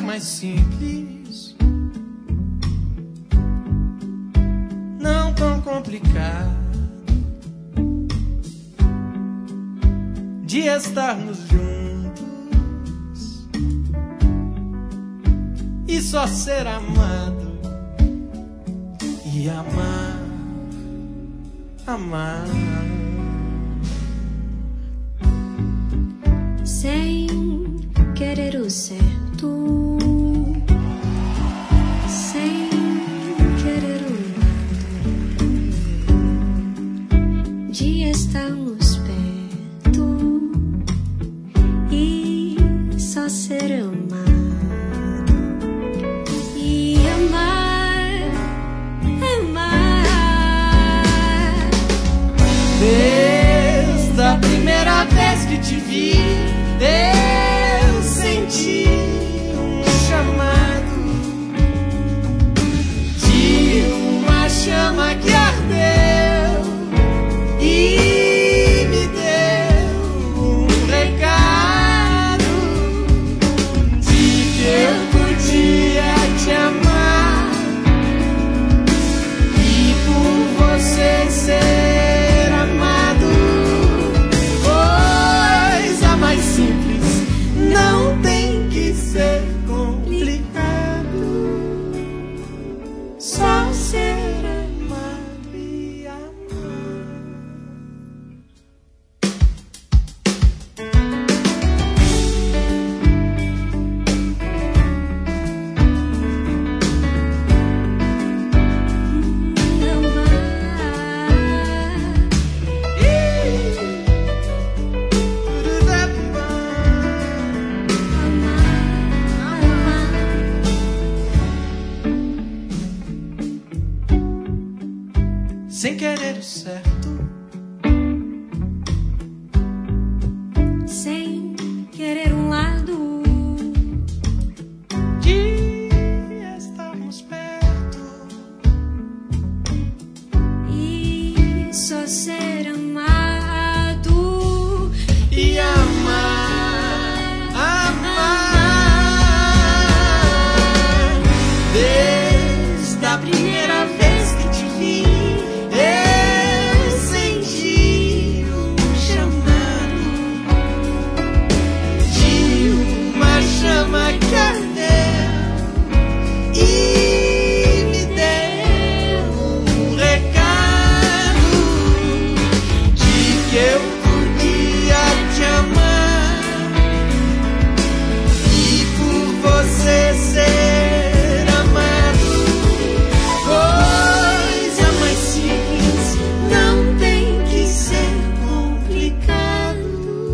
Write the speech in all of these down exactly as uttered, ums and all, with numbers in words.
mais simples, não tão complicado, de estarmos juntos e só ser amado e amar, amar. Sem querer o certo, sem querer o lado, de estarmos perto e só ser amado e amar, amar. Desde a primeira vez que te vi, eu senti um chamado de uma chama que ardeu e me deu um recado de que eu podia te amar e por você ser amado. Coisa mais simples, não tem que ser complicado, só ser amado e amar. Sem querer o certo, Sem querer um lado, de estarmos perto e só ser amado e amar, amar. Desde a primeira vez que te vi, eu senti um chamado de uma chama que ardeu e me deu um recado de que eu podia te amar e por você ser amado. Coisa mais simples, não tem que ser complicado,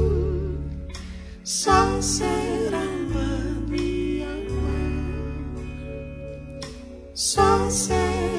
só ser amado e amar, só ser